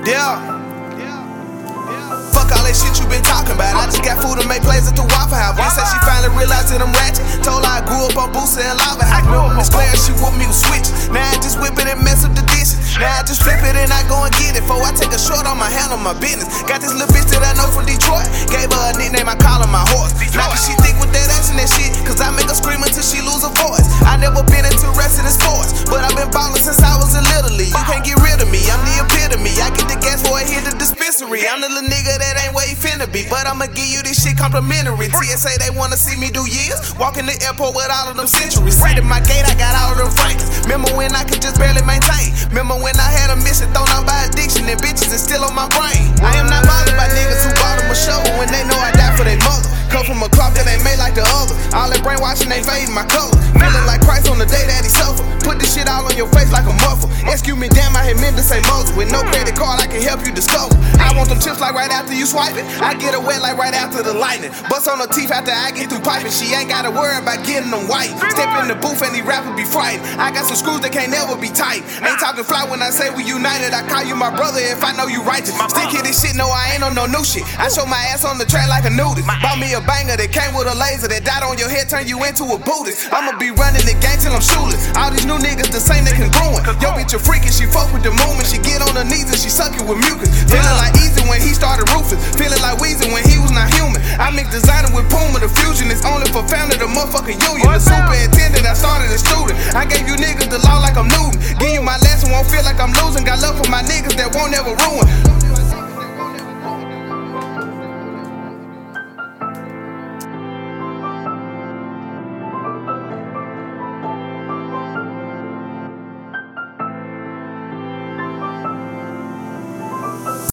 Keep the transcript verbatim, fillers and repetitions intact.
Yeah. Fuck all that shit you been talking about. I just got food to make plays at the Waffle House. Bitch said she finally realized that I'm ratchet. Told her I grew up on Boosie and Lava House. Remember Miss Claire, she whooped me with switch. Now I just whip it and mess up the dishes. Now I just flip it and I go and get it. Before I take a short on my hand on my business. Got this little bitch that I know from Detroit. Gave her a nickname, I call her my horse. Now cause she thick with that ass and that shit. Cause I make her scream until she lose her voice. I never been interested in sports, but I've been ballin' since I was in Little League. You can't get rid of me, I'm the epitome. I get the gas before I hit the dispensary. I'm the little nigga that ain't where he finna be, but I'ma give you this shit complimentary. T S A, they wanna see me do years. Walk in the airport with all of them centuries. Right at my gate, I got all of them Frankens. Remember when I could just barely maintain? Remember when I had a mission thrown out by addiction and bitches is still on my brain? I am not bothered by niggas who bought them a show when they know I died for their mother. Come from a cloth that ain't made like the other. All that brainwashing ain't fading my color. Feeling like Christ on the day that he suffered. Put this shit all on your face like a muffle. Excuse me, damn, I had meant to say muzzle. With no credit card, I can help you discover. I want them chips like right after you swipe it. I get her wet like right after the lightning. Bust on her teeth after I get through piping. She ain't gotta worry about getting them white. Step in the booth and these rappers be frightened. I got some screws that can't never be tight. Ain't talking fly when I say we united. I call you my brother if I know you righteous. Stick here this shit, no, I ain't on no new shit. I show my ass on the track like a nudist. Bought me a banger that came with a laser that died on your head, turn you into a Buddhist. I'ma be running the game till I'm shoeless. All these new niggas the same, they can ruin. Yo bitch a freak and she fuck with the movement. She get on her knees and she suck it with mucus. Feeling like Easy when he started roofing. Feeling like Weezy when he was not human. I mix designer with Puma, the fusion is only for family, the motherfucking union. The superintendent, I started a student. I gave you niggas the law like I'm Newton. Give you my lesson, won't feel like I'm losing. Got love for my niggas that won't ever ruin.